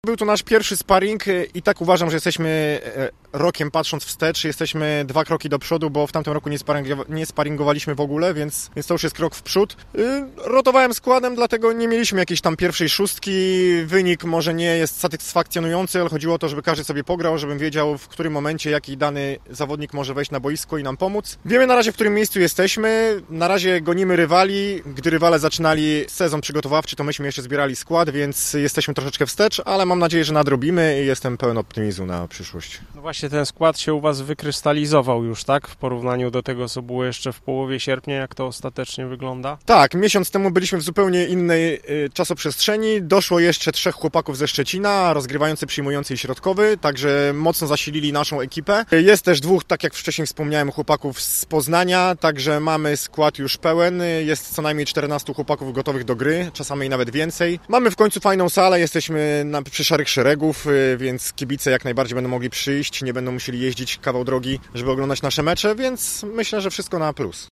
Był to nasz pierwszy sparring i tak uważam, że jesteśmy rokiem patrząc wstecz, jesteśmy 2 kroki do przodu, bo w tamtym roku nie sparingowaliśmy w ogóle, więc to już jest krok w przód. Rotowałem składem, dlatego nie mieliśmy jakiejś tam pierwszej szóstki. Wynik może nie jest satysfakcjonujący, ale chodziło o to, żeby każdy sobie pograł, żebym wiedział, w którym momencie jaki dany zawodnik może wejść na boisko i nam pomóc. Wiemy na razie, w którym miejscu jesteśmy. Na razie gonimy rywali. Gdy rywale zaczynali sezon przygotowawczy, to myśmy jeszcze zbierali skład, więc jesteśmy troszeczkę wstecz, ale mam nadzieję, że nadrobimy i jestem pełen optymizmu na przyszłość. No właśnie ten skład się u Was wykrystalizował już, tak? W porównaniu do tego, co było jeszcze w połowie sierpnia, jak to ostatecznie wygląda? Tak, miesiąc temu byliśmy w zupełnie innej czasoprzestrzeni. Doszło jeszcze 3 chłopaków ze Szczecina, rozgrywający, przyjmujący i środkowy, także mocno zasilili naszą ekipę. Jest też 2, tak jak wcześniej wspomniałem, chłopaków z Poznania, także mamy skład już pełen. Jest co najmniej 14 chłopaków gotowych do gry, czasami nawet więcej. Mamy w końcu fajną salę, jesteśmy przy szarych szeregów, więc kibice jak najbardziej będą mogli przyjść, nie będą musieli jeździć kawał drogi, żeby oglądać nasze mecze, więc myślę, że wszystko na plus.